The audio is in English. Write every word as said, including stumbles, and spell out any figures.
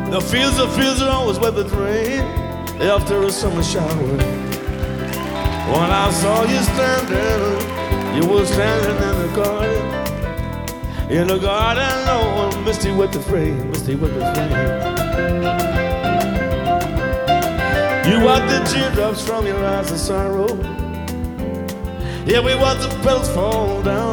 The fields, the fields are always wet with rain after a summer shower. When I saw you standing, you were standing in the garden. In the garden, oh, misty with the rain, misty with the rain. You wiped the teardrops from your eyes of sorrow. Yeah, we watched the petals fall down.